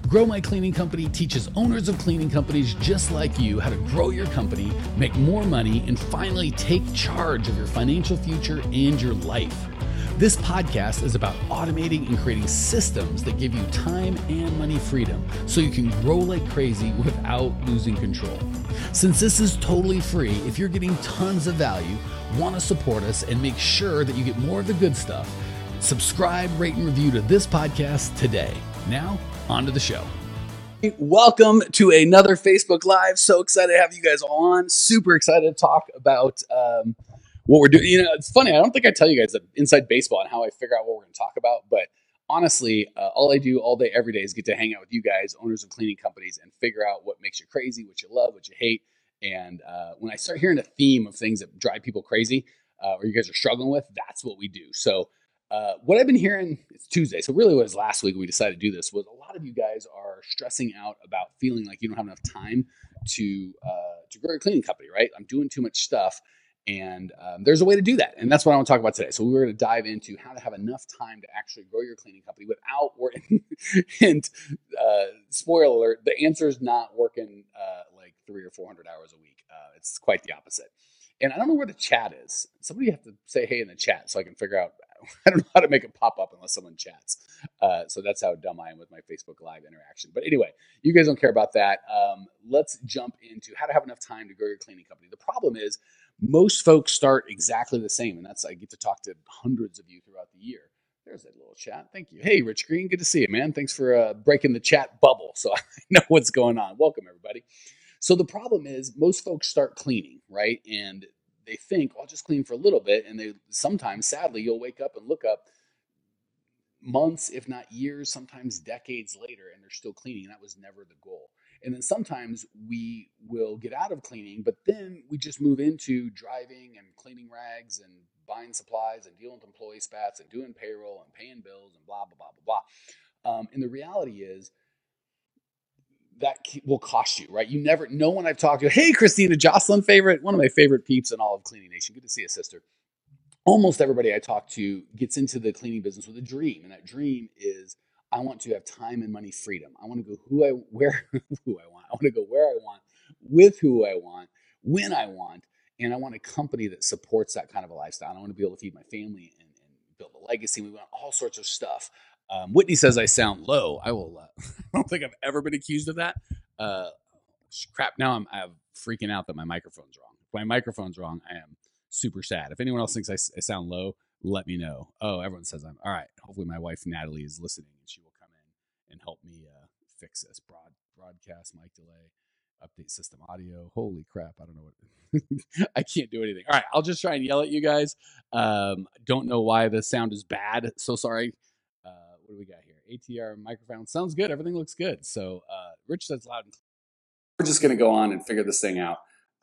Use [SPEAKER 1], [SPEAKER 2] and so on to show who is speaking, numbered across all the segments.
[SPEAKER 1] Grow My Cleaning Company teaches owners of cleaning companies just like you how to grow your company, make more money, and finally take charge of your financial future and your life. This podcast is about automating and creating systems that give you time and money freedom so you can grow like crazy without losing control. Since this is totally free, if you're getting tons of value, want to support us, and make sure that you get more of the good stuff, subscribe, rate, and review to this podcast today. Now, on to the show. Welcome to another Facebook Live. So excited to have you guys on. Super excited to talk about what we're doing. You know, it's funny. I don't think I tell you guys the inside baseball and how I figure out what we're going to talk about. But honestly, all I do all day, every day is get to hang out with you guys, owners of cleaning companies, and figure out what makes you crazy, what you love, what you hate. And when I start hearing a theme of things that drive people crazy or you guys are struggling with, that's what we do. So what I've been hearing, it's Tuesday, so really what was last week we decided to do this, was a lot of you guys are stressing out about feeling like you don't have enough time to grow your cleaning company, right? I'm doing too much stuff, and there's a way to do that, and that's what I want to talk about today. So we're going to dive into how to have enough time to actually grow your cleaning company without working. And spoiler alert, the answer is not working like 300 or 400 hours a week. It's quite the opposite. And I don't know where the chat is. Somebody have to say hey in the chat so I can figure out. I don't know how to make it pop up unless someone chats. So that's how dumb I am with my Facebook Live interaction. But anyway, you guys don't care about that. Let's jump into how to have enough time to grow your cleaning company. The problem is most folks start exactly the same. And that's, I get to talk to hundreds of you throughout the year. There's that little chat. Thank you. Hey, Rich Green. Good to see you, man. Thanks for breaking the chat bubble so I know what's going on. Welcome, everybody. So the problem is most folks start cleaning, right? And they think, I'll just clean for a little bit. And they sometimes, sadly, you'll wake up and look up months, if not years, sometimes decades later, and they're still cleaning. That was never the goal. And then sometimes we will get out of cleaning, but then we just move into driving and cleaning rags and buying supplies and dealing with employee spats and doing payroll and paying bills and blah, blah, blah, blah, blah. And the reality is, that will cost you, right? No one I've talked to, hey, Christina, Jocelyn favorite, one of my favorite peeps in all of Cleaning Nation. Good to see you, sister. Almost everybody I talk to gets into the cleaning business with a dream. And that dream is, I want to have time and money freedom. I want to go who I want. I want to go where I want, with who I want, when I want. And I want a company that supports that kind of a lifestyle. I want to be able to feed my family and build a legacy. We want all sorts of stuff. Whitney says I sound low. I will. I don't think I've ever been accused of that. Crap. Now I'm freaking out that my microphone's wrong. If my microphone's wrong, I am super sad. If anyone else thinks I sound low, let me know. Oh, everyone says I'm all right. Hopefully my wife Natalie is listening and she will come in and help me fix this. Broadcast, mic delay, update system audio. Holy crap. I don't know what. I can't do anything. All right. I'll just try and yell at you guys. Don't know why the sound is bad. So sorry. What do we got here? ATR microphone sounds good. Everything looks good. So Rich says loud and clear. We're just going to go on and figure this thing out.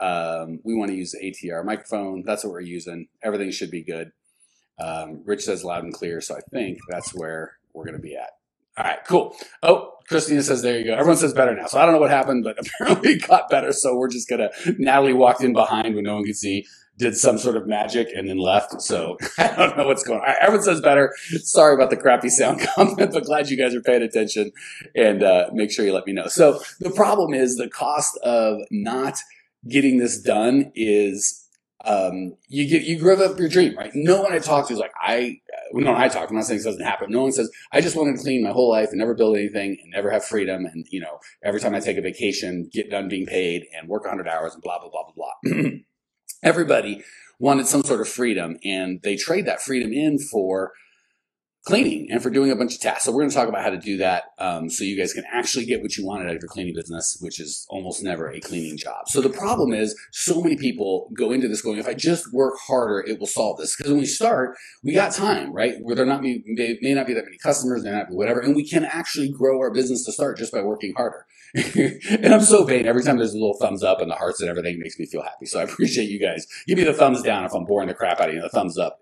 [SPEAKER 1] We want to use the ATR microphone. That's what we're using. Everything should be good. Rich says loud and clear. So I think that's where we're going to be at. All right, cool. Oh, Christina says, there you go. Everyone says better now. So I don't know what happened, but apparently it got better. So we're just going to, Natalie walked in behind when no one could see, did some sort of magic and then left. So I don't know what's going on. All right, everyone says better. Sorry about the crappy sound comment, but glad you guys are paying attention and make sure you let me know. So the problem is the cost of not getting this done is you give up your dream, right? No one I talk to is like, I'm not saying this doesn't happen. No one says, I just wanted to clean my whole life and never build anything and never have freedom. And, every time I take a vacation, get done being paid and work 100 hours and blah, blah, blah, blah, blah. Everybody wanted some sort of freedom, and they trade that freedom in for cleaning and for doing a bunch of tasks. So we're going to talk about how to do that so you guys can actually get what you wanted out of your cleaning business, which is almost never a cleaning job. So the problem is so many people go into this going, if I just work harder, it will solve this. Because when we start, we got time, right? Where there may not be that many customers, there may not be whatever, and we can actually grow our business to start just by working harder. And I'm so vain. Every time there's a little thumbs up and the hearts and everything, it makes me feel happy. So I appreciate you guys. Give me the thumbs down if I'm boring the crap out of you. The thumbs up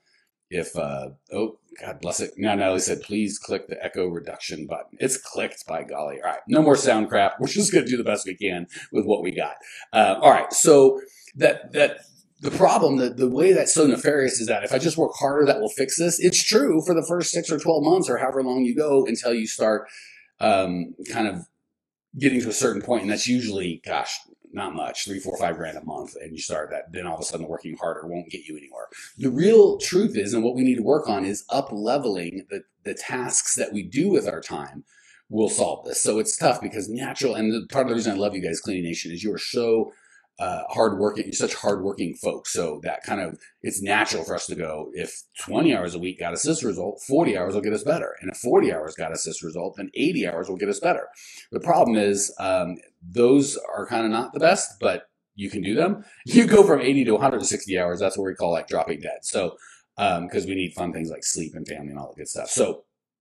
[SPEAKER 1] if oh, God bless it. Now Natalie said, please click the echo reduction button. It's clicked, by golly. All right. No more sound crap. We're just going to do the best we can with what we got. All right. So that the problem, the way that's so nefarious is that if I just work harder, that will fix this. It's true for the first 6 or 12 months or however long you go until you start kind of getting to a certain point, and that's usually, gosh, not much, 3, 4, 5 grand a month, and you start that, then all of a sudden working harder won't get you anywhere. The real truth is, and what we need to work on is up leveling the tasks that we do with our time will solve this. So it's tough because natural, and part of the reason I love you guys, Cleaning Nation, is you are so hardworking. You're such hardworking folks. So that kind of, it's natural for us to go, if 20 hours a week got us this result, 40 hours will get us better. And if 40 hours got us this result, then 80 hours will get us better. The problem is, those are kind of not the best, but you can do them. You go from 80 to 160 hours. That's what we call like dropping dead. So, because we need fun things like sleep and family and all the good stuff. So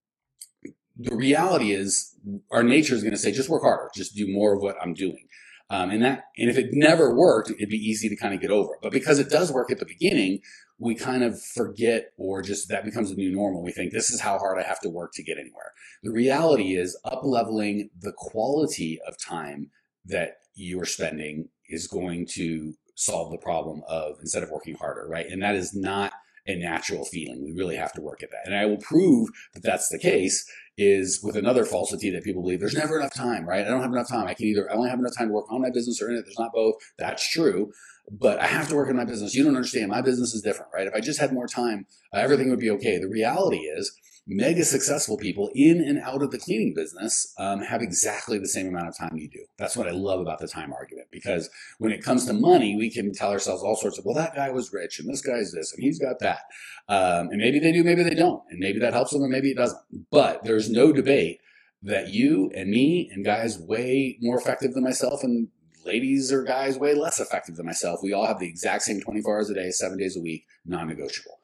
[SPEAKER 1] the reality is our nature is going to say, just work harder, just do more of what I'm doing. And if it never worked, it'd be easy to kind of get over it. But because it does work at the beginning, we kind of forget, or just that becomes the new normal. We think this is how hard I have to work to get anywhere. The reality is up leveling the quality of time that you are spending is going to solve the problem of, instead of working harder, right? And that is not a natural feeling. We really have to work at that. And I will prove that that's the case is with another falsity that people believe. There's never enough time, right? I don't have enough time. I only have enough time to work on my business or in it. There's not both. That's true. But I have to work in my business. You don't understand. My business is different, right? If I just had more time, everything would be okay. The reality is mega successful people in and out of the cleaning business have exactly the same amount of time you do. That's what I love about the time argument, because when it comes to money, we can tell ourselves all sorts of, well, that guy was rich and this guy's this and he's got that. And maybe they do, maybe they don't. And maybe that helps them or maybe it doesn't. But there's no debate that you and me and guys way more effective than myself and ladies or guys way less effective than myself, we all have the exact same 24 hours a day, 7 days a week, non-negotiable.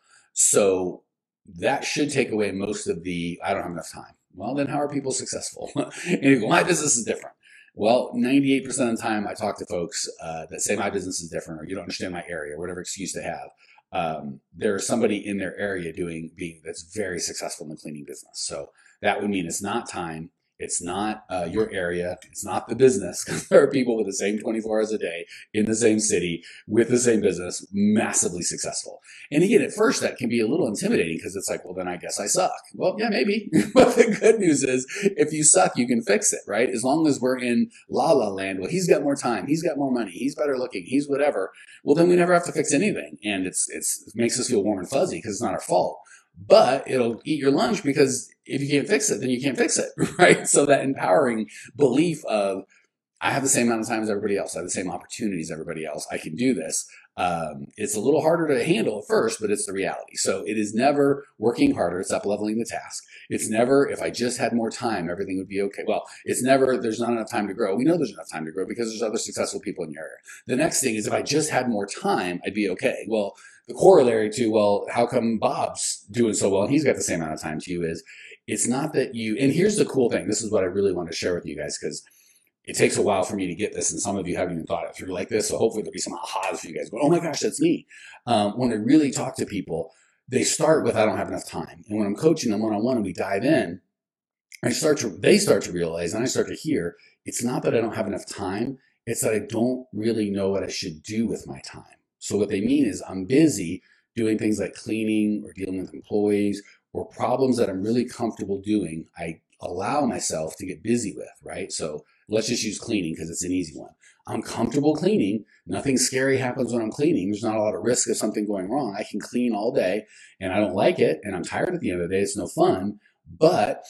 [SPEAKER 1] So that should take away most of the, I don't have enough time. Well, then how are people successful? And you go, my business is different. Well, 98% of the time I talk to folks that say my business is different, or you don't understand my area, whatever excuse they have. There's somebody in their area that's very successful in the cleaning business. So that would mean it's not time. It's not your area. It's not the business, because there are people with the same 24 hours a day in the same city with the same business, massively successful. And again, at first that can be a little intimidating because it's like, well, then I guess I suck. Well, yeah, maybe. But the good news is if you suck, you can fix it, right? As long as we're in la la land, well, he's got more time. He's got more money. He's better looking. He's whatever. Well, then we never have to fix anything. And it makes us feel warm and fuzzy because it's not our fault. But it'll eat your lunch, because if you can't fix it, then you can't fix it, right? So that empowering belief of, I have the same amount of time as everybody else. I have the same opportunities as everybody else. I can do this. It's a little harder to handle at first, but it's the reality. So it is never working harder. It's up leveling the task. It's never, if I just had more time, everything would be okay. Well, it's never, there's not enough time to grow. We know there's enough time to grow because there's other successful people in your area. The next thing is, if I just had more time, I'd be okay. Well, the corollary to, well, how come Bob's doing so well and he's got the same amount of time to you is, it's not that you, and here's the cool thing. This is what I really want to share with you guys, because it takes a while for me to get this, and some of you haven't even thought it through like this. So hopefully there'll be some ahas for you guys going, oh my gosh, that's me. When I really talk to people, they start with, I don't have enough time. And when I'm coaching them one-on-one and we dive in, they start to realize, and I start to hear, it's not that I don't have enough time. It's that I don't really know what I should do with my time. So what they mean is, I'm busy doing things like cleaning or dealing with employees or problems that I'm really comfortable doing. I allow myself to get busy with, right? So let's just use cleaning because it's an easy one. I'm comfortable cleaning. Nothing scary happens when I'm cleaning. There's not a lot of risk of something going wrong. I can clean all day and I don't like it and I'm tired at the end of the day. It's no fun, but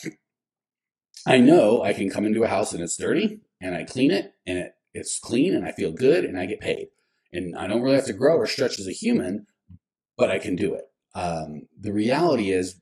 [SPEAKER 1] I know I can come into a house and it's dirty and I clean it and it's clean and I feel good and I get paid. And I don't really have to grow or stretch as a human, but I can do it. The reality is,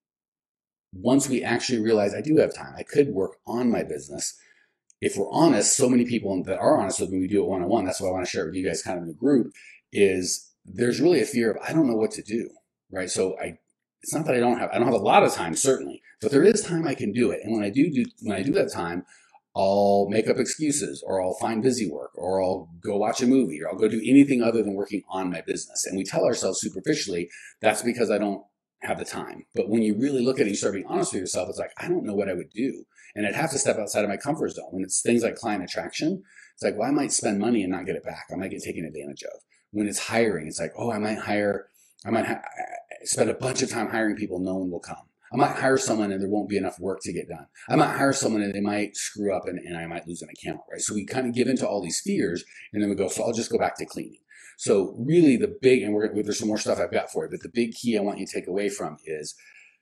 [SPEAKER 1] once we actually realize I do have time, I could work on my business. If we're honest, so many people that are honest with me, we do it one-on-one. That's what I want to share with you guys kind of in the group, is there's really a fear of, I don't know what to do, right? So it's not that I don't have a lot of time, certainly, but there is time I can do it. And when I do that time, I'll make up excuses, or I'll find busy work, or I'll go watch a movie, or I'll go do anything other than working on my business. And we tell ourselves superficially, that's because I don't have the time. But when you really look at it, you start being honest with yourself, it's like, I don't know what I would do. And I'd have to step outside of my comfort zone. When it's things like client attraction, it's like, well, I might spend money and not get it back. I might get taken advantage of. When it's hiring, it's like, oh, I might spend a bunch of time hiring people, no one will come. I might hire someone and there won't be enough work to get done. I might hire someone and they might screw up and I might lose an account, right? So we kind of give into all these fears and then we go, so I'll just go back to cleaning. So really the big, and there's some more stuff I've got for you, but the big key I want you to take away from is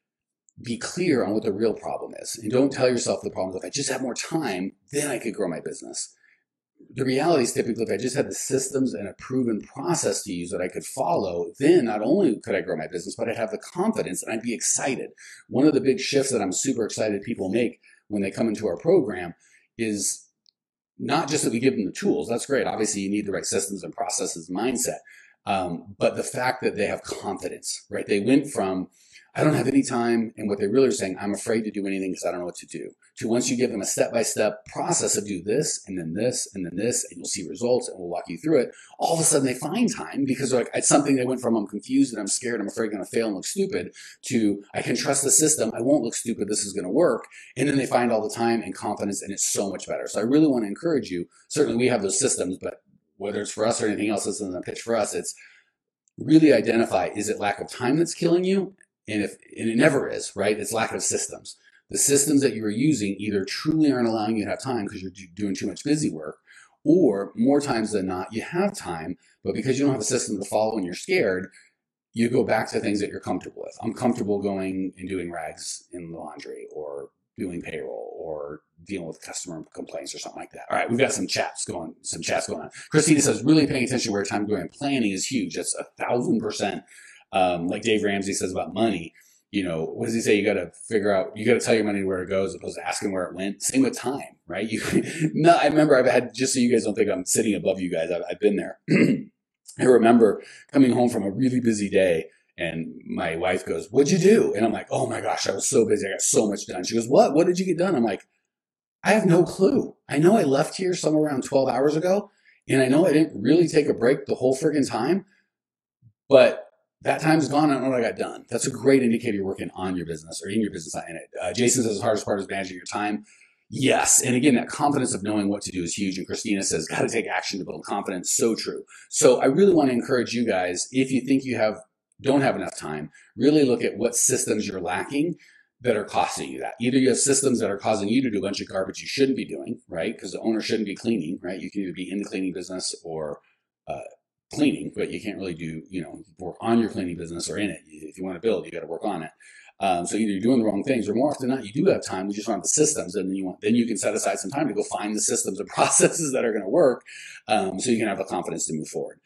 [SPEAKER 1] be clear on what the real problem is. And don't tell yourself the problem is, if I just had more time, then I could grow my business. The reality is typically if I just had the systems and a proven process to use that I could follow, then not only could I grow my business, but I'd have the confidence and I'd be excited. One of the big shifts that I'm super excited people make when they come into our program is not just that we give them the tools. That's great. Obviously, you need the right systems and processes and mindset. But the fact that they have confidence, right? They went from, I don't have any time, and what they really are saying, I'm afraid to do anything because I don't know what to do, to once you give them a step-by-step process of do this, and then this, and then this, and you'll see results, and we'll walk you through it, all of a sudden they find time because they're like, it's something they went from, I'm confused and I'm scared, I'm afraid I'm going to fail and look stupid, to I can trust the system, I won't look stupid, this is going to work, and then they find all the time and confidence, and it's so much better. So I really want to encourage you, certainly we have those systems, but whether it's for us or anything else, this isn't a pitch for us, it's really identify, is it lack of time that's killing you? And it never is, right? It's lack of systems. The systems that you're using either truly aren't allowing you to have time because you're doing too much busy work, or more times than not, you have time, but because you don't have a system to follow and you're scared, you go back to things that you're comfortable with. I'm comfortable going and doing rags in the laundry or doing payroll or dealing with customer complaints or something like that. All right, we've got some chats going on. Christina says, really paying attention to where time going. Planning is huge. That's 1,000%. Like Dave Ramsey says about money, what does he say? You got to tell your money where it goes as opposed to asking where it went. Same with time, right? I remember I've had, just so you guys don't think I'm sitting above you guys, I've been there. I remember coming home from a really busy day and my wife goes, what'd you do? And I'm like, oh my gosh, I was so busy. I got so much done. She goes, what did you get done? I'm like, I have no clue. I know I left here somewhere around 12 hours ago, and I know I didn't really take a break the whole friggin' time, but that time's gone. I don't know what I got done. That's a great indicator you're working on your business or in your business in it. Jason says the hardest part is managing your time. Yes. And again, that confidence of knowing what to do is huge. And Christina says, got to take action to build confidence. So true. So I really want to encourage you guys, if you think you don't have enough time, really look at what systems you're lacking that are costing you that. Either you have systems that are causing you to do a bunch of garbage you shouldn't be doing, right? Because the owner shouldn't be cleaning, right? You can either be in the cleaning business or cleaning, but you can't really do, work on your cleaning business or in it. If you want to build, you got to work on it. So either you're doing the wrong things, or more often than not, you do have time. We just don't have the systems, and then you can set aside some time to go find the systems and processes that are going to work, so you can have the confidence to move forward.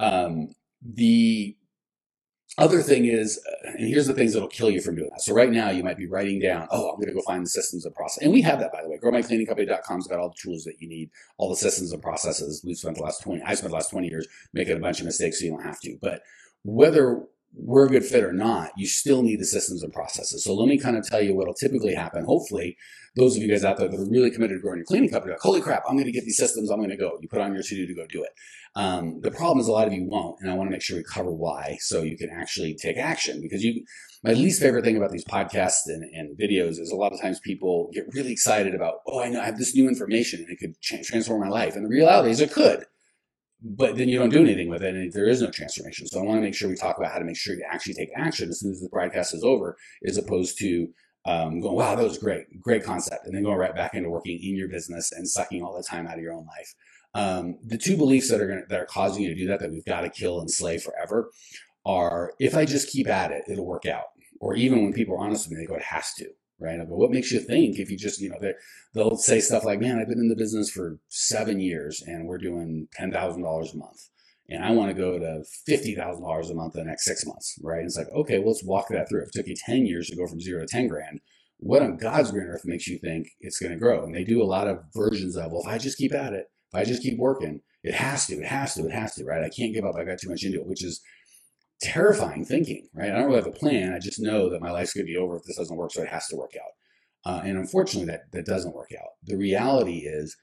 [SPEAKER 1] The other thing is, and here's the things that'll kill you from doing that. So right now you might be writing down, I'm going to go find the systems and process. And we have that, by the way. GrowMyCleaningCompany.com's got all the tools that you need, all the systems and processes. I spent the last 20 years making a bunch of mistakes so you don't have to. But whether we're a good fit or not, you still need the systems and processes. So let me kind of tell you what'll typically happen. Hopefully, those of you guys out there that are really committed to growing your cleaning company, like, holy crap, I'm going to get these systems, I'm going to go. You put on your to-do to go do it. The problem is a lot of you won't, and I want to make sure we cover why so you can actually take action. Because my least favorite thing about these podcasts and videos is a lot of times people get really excited about, I know I have this new information and it could transform my life. And the reality is it could. But then you don't do anything with it, and there is no transformation. So I want to make sure we talk about how to make sure you actually take action as soon as the broadcast is over, as opposed to going, wow, that was great concept, and then going right back into working in your business and sucking all the time out of your own life. The two beliefs that are causing you to do that we've got to kill and slay forever are, if I just keep at it, it'll work out. Or even when people are honest with me, they go, it has to. Right? I go, what makes you think if you just, they'll say stuff like, man, I've been in the business for 7 years and we're doing $10,000 a month. And I want to go to $50,000 a month in the next 6 months. Right? And it's like, okay, well, let's walk that through. If it took you 10 years to go from 0 to 10 grand, what on God's green earth makes you think it's going to grow? And they do a lot of versions of, well, if I just keep at it, if I just keep working, it has to, right? I can't give up. I got too much into it, which is terrifying thinking, right? I don't really have a plan. I just know that my life's going to be over if this doesn't work, so it has to work out. And unfortunately, that doesn't work out. The reality is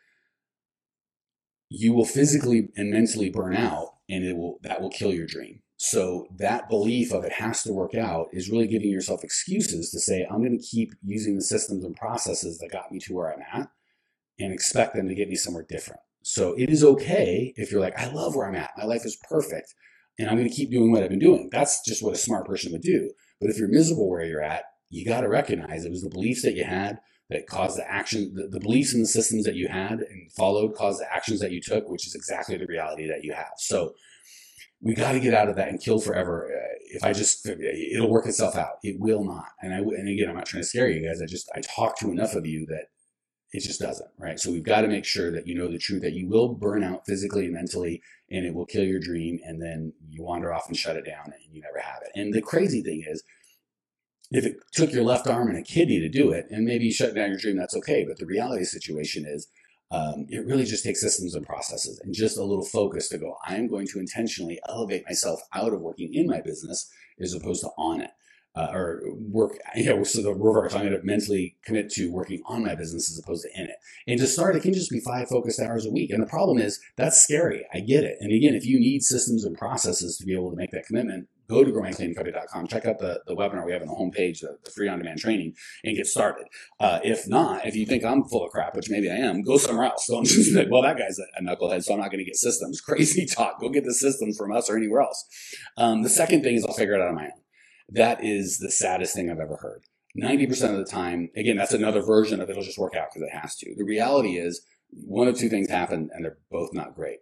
[SPEAKER 1] you will physically and mentally burn out, and that will kill your dream. So that belief of it has to work out is really giving yourself excuses to say, I'm going to keep using the systems and processes that got me to where I'm at and expect them to get me somewhere different. So it is okay if you're like, I love where I'm at. My life is perfect. And I'm going to keep doing what I've been doing. That's just what a smart person would do. But if you're miserable where you're at, you got to recognize it was the beliefs that you had that caused the action, the beliefs and the systems that you had and followed caused the actions that you took, which is exactly the reality that you have. So we got to get out of that and kill forever. It'll work itself out. It will not. And again, I'm not trying to scare you guys. I talk to enough of you that it just doesn't, right? So we've got to make sure that you know the truth, that you will burn out physically and mentally, and it will kill your dream, and then you wander off and shut it down, and you never have it. And the crazy thing is, if it took your left arm and a kidney to do it, and maybe you shut down your dream, that's okay. But the reality of the situation is, it really just takes systems and processes and just a little focus to go, I am going to intentionally elevate myself out of working in my business as opposed to on it. Or work, so the reverse. I'm going to mentally commit to working on my business as opposed to in it. And to start, it can just be 5 focused hours a week. And the problem is, that's scary. I get it. And again, if you need systems and processes to be able to make that commitment, go to growmycleaningcompany.com, check out the webinar we have on the homepage, the free on-demand training, and get started. If not, if you think I'm full of crap, which maybe I am, go somewhere else. Don't just be like, well, that guy's a knucklehead, so I'm not going to get systems. Crazy talk. Go get the systems from us or anywhere else. The second thing is I'll figure it out on my own. That is the saddest thing I've ever heard. 90% of the time, again, that's another version of it'll just work out because it has to. The reality is one of two things happen, and they're both not great.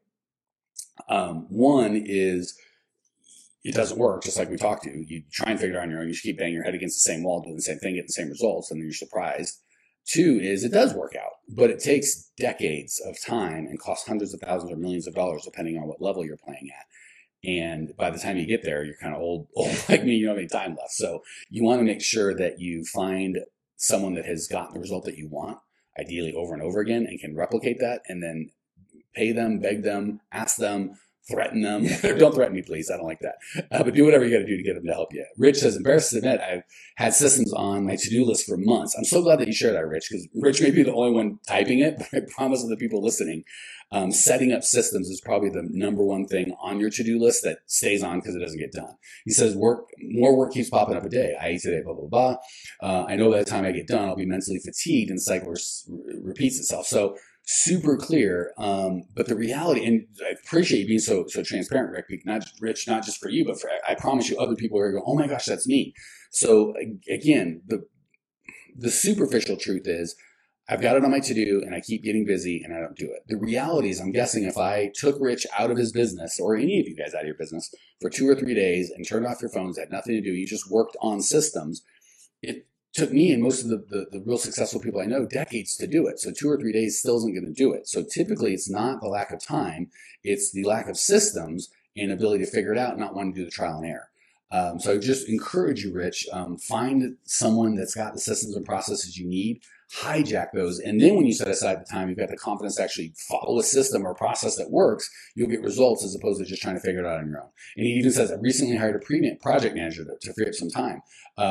[SPEAKER 1] One is it doesn't work, just like we talked to. You try and figure it out on your own. You just keep banging your head against the same wall, doing the same thing, getting the same results, and then you're surprised. 2 is it does work out, but it takes decades of time and costs hundreds of thousands or millions of dollars, depending on what level you're playing at. And by the time you get there, you're kind of old like me, you don't have any time left. So you want to make sure that you find someone that has gotten the result that you want, ideally over and over again, and can replicate that, and then pay them, beg them, ask them, threaten them. Don't threaten me, please. I don't like that. But do whatever you got to do to get them to help you. Rich says, embarrassed to admit, I've had systems on my to-do list for months. I'm so glad that you shared that, Rich, because Rich may be the only one typing it, but I promise the people listening, setting up systems is probably the number one thing on your to-do list that stays on because it doesn't get done. He says, more work keeps popping up a day. I eat today, blah, blah, blah. I know by the time I get done, I'll be mentally fatigued and the cycle repeats itself. So super clear. But the reality, and I appreciate you being so transparent, Rick, not just for you, but for, I promise you, other people are going, oh my gosh, that's me. So again, the superficial truth is I've got it on my to-do and I keep getting busy and I don't do it. The reality is, I'm guessing if I took Rich out of his business, or any of you guys out of your business, for 2 or 3 days and turned off your phones, had nothing to do, you just worked on systems, it took me and most of the real successful people I know decades to do it. So 2 or 3 days still isn't going to do it. So typically it's not the lack of time, it's the lack of systems and ability to figure it out, not wanting to do the trial and error. So I just encourage you, Rich, find someone that's got the systems and processes you need, hijack those, and then when you set aside the time, you've got the confidence to actually follow a system or a process that works, you'll get results as opposed to just trying to figure it out on your own. And he even says, I recently hired a project manager to free up some time.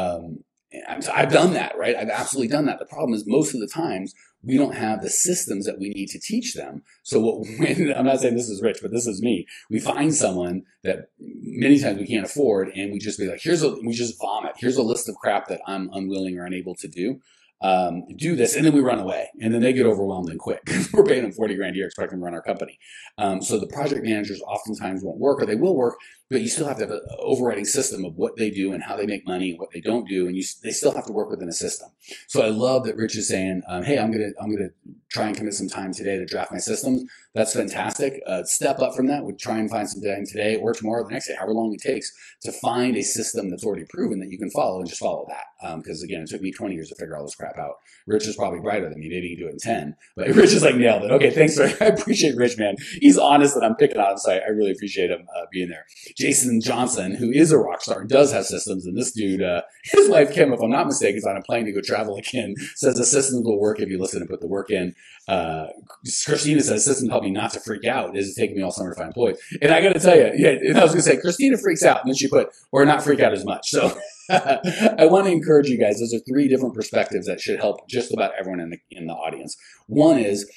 [SPEAKER 1] I've done that, right? I've absolutely done that. The problem is most of the times we don't have the systems that we need to teach them. So I'm not saying this is Rich, but this is me. We find someone that many times we can't afford, and we just be like, we just vomit. Here's a list of crap that I'm unwilling or unable to do. Do this, and then we run away, and then they get overwhelmed and quit. We're paying them $40,000 a year, expecting them to run our company. So the project managers oftentimes won't work, or they will work, but you still have to have an overriding system of what they do and how they make money and what they don't do, and they still have to work within a system. So I love that Rich is saying, hey, I'm gonna try and commit some time today to draft my systems. That's fantastic. Step up from that. Would try and find some time today or tomorrow, the next day, however long it takes, to find a system that's already proven that you can follow, and just follow that. Because again, it took me 20 years to figure all this crap out. Rich is probably brighter than me. Maybe he can do it in 10. But Rich is like nailed it. Okay, thanks. I appreciate Rich, man. He's honest, and I'm picking on him, so I really appreciate him being there. Jason Johnson, who is a rock star, does have systems, and this dude, his wife Kim, if I'm not mistaken, is on a plane to go travel again, says the systems will work if you listen and put the work in. Christina says systems help me not to freak out. It is taking me all summer to find employees. And I got to tell you, and I was going to say, Christina freaks out, and then she put, or not freak out as much. So I want to encourage you guys. Those are 3 different perspectives that should help just about everyone in the audience. One is